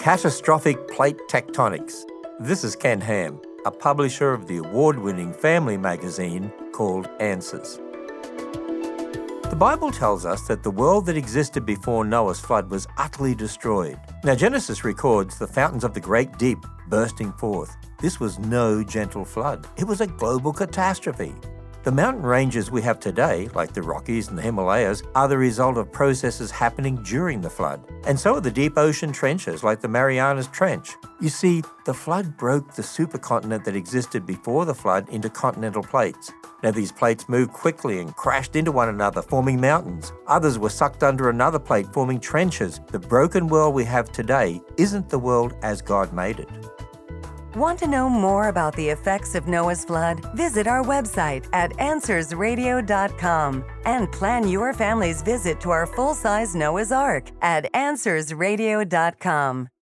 Catastrophic Plate Tectonics. This is Ken Ham, a publisher of the award-winning family magazine called Answers. The Bible tells us that the world that existed before Noah's flood was utterly destroyed. Now, Genesis records the fountains of the great deep bursting forth. This was no gentle flood. It was a global catastrophe. The mountain ranges we have today, like the Rockies and the Himalayas, are the result of processes happening during the flood. And so are the deep ocean trenches, like the Marianas Trench. You see, the flood broke the supercontinent that existed before the flood into continental plates. Now, these plates moved quickly and crashed into one another, forming mountains. Others were sucked under another plate, forming trenches. The broken world we have today isn't the world as God made it. Want to know more about the effects of Noah's flood? Visit our website at AnswersRadio.com and plan your family's visit to our full-size Noah's Ark at AnswersRadio.com.